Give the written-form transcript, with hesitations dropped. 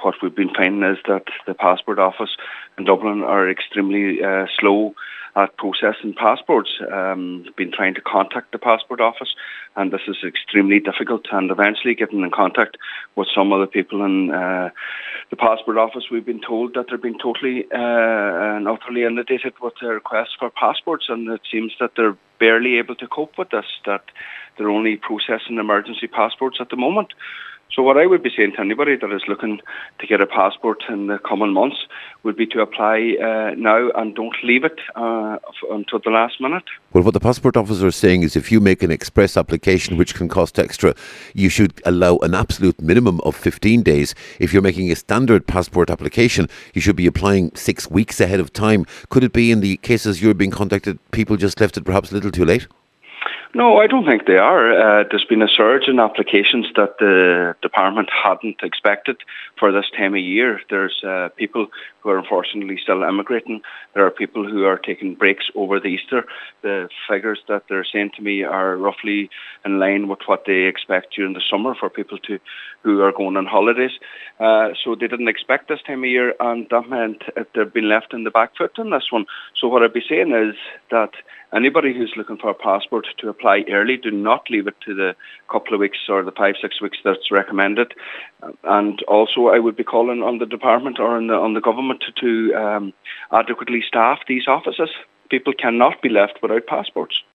what we've been finding is that the passport office in Dublin are extremely slow at processing passports. Been trying to contact the passport office, and this is extremely difficult. And eventually getting in contact with some of the people in the passport office, we've been told that they're being totally and utterly inundated with their requests for passports, and it seems that they're barely able to cope with this, that they're only processing emergency passports at the moment. So what I would be saying to anybody that is looking to get a passport in the coming months would be to apply now and don't leave it until the last minute. Well, what the passport officer is saying is if you make an express application which can cost extra, you should allow an absolute minimum of 15 days. If you're making a standard passport application, you should be applying 6 weeks ahead of time. Could it be in the cases you're being contacted, people just left it perhaps a little too late? No, I don't think they are. There's been a surge in applications that the department hadn't expected for this time of year. There's people who are unfortunately still emigrating. There are people who are taking breaks over the Easter. The figures that they're saying to me are roughly in line with what they expect during the summer for people who are going on holidays. So they didn't expect this time of year, and that meant they've been left in the back foot on this one. So what I'd be saying is that anybody who's looking for a passport to apply early, do not leave it to the couple of weeks or the 5-6 weeks that's recommended. And also I would be calling on the department or on the government to adequately staff these offices. People cannot be left without passports.